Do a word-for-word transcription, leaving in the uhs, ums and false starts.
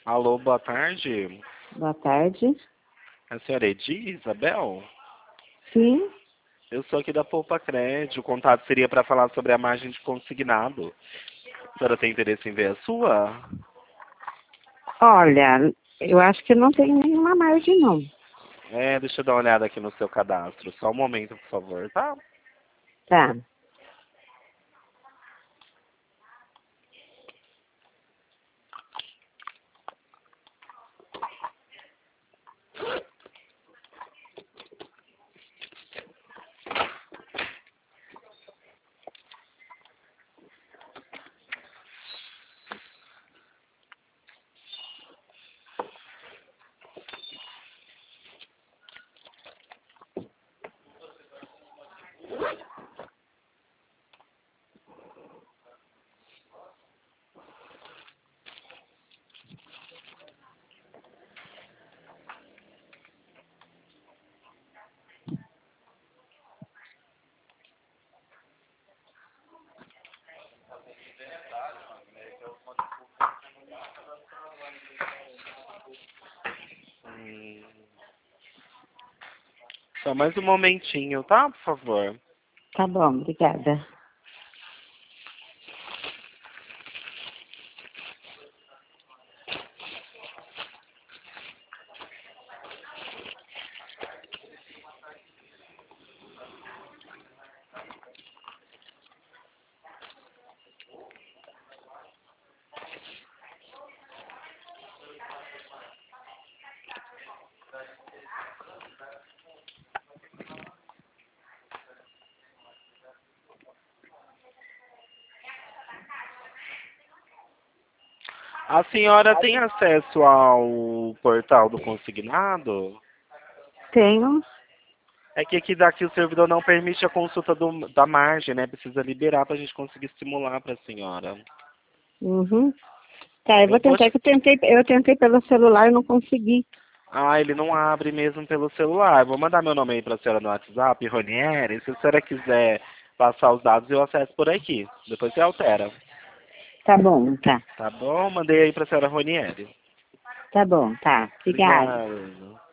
Alô, boa tarde. Boa tarde. A senhora Edi, Isabel? Sim. Eu sou aqui da Poupa Crédito. O contato seria para falar sobre a margem de consignado. A senhora tem interesse em ver a sua? Olha, eu acho que não tem nenhuma margem, não. É, deixa eu dar uma olhada aqui no seu cadastro. Só um momento, por favor, tá? Tá. Hum. Só mais um momentinho, tá? Por favor. Tá bom, obrigada. A senhora tem acesso ao portal do consignado? Tenho. É que aqui daqui o servidor não permite a consulta do, da margem, né? Precisa liberar para a gente conseguir estimular para a senhora. Uhum. Tá, eu Eu vou vou tentar, te... que eu tentei, eu tentei pelo celular e não consegui. Ah, ele não abre mesmo pelo celular. Vou mandar meu nome aí para a senhora no WhatsApp, Ronieri. Se a senhora quiser passar os dados, eu acesso por aqui. Depois você altera. Tá bom, tá. Tá bom? Mandei aí para a senhora Ronieri. Tá bom, tá. Obrigada. Obrigado.